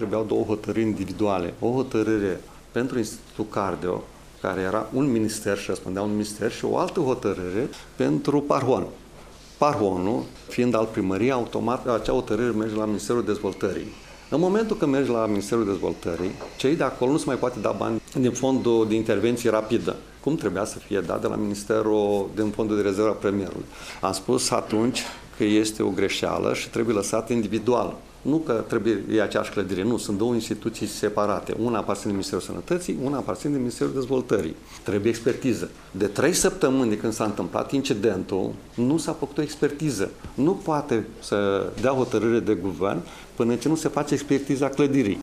trebuiau două hotărâri individuale. O hotărâre pentru Institutul Cardio, care era un minister și răspundea un minister, și o altă hotărâre pentru Parhon. Parhonul, fiind al primăriei, automat acea hotărâre merge la Ministerul Dezvoltării. În momentul când mergi la Ministerul Dezvoltării, cei de acolo nu se mai poate da bani din fondul de intervenție rapidă, cum trebuia să fie dat de la Ministerul, din fondul de rezervă a premierului. Am spus atunci că este o greșeală și trebuie lăsat individual. Nu că trebuie e aceeași clădire, nu, sunt două instituții separate. Una aparține de Ministerul Sănătății, una aparține de Ministerul Dezvoltării. Trebuie expertiză. De 3 săptămâni de când s-a întâmplat incidentul, nu s-a făcut o expertiză. Nu poate să dea hotărâre de guvern până ce nu se face expertiza clădirii.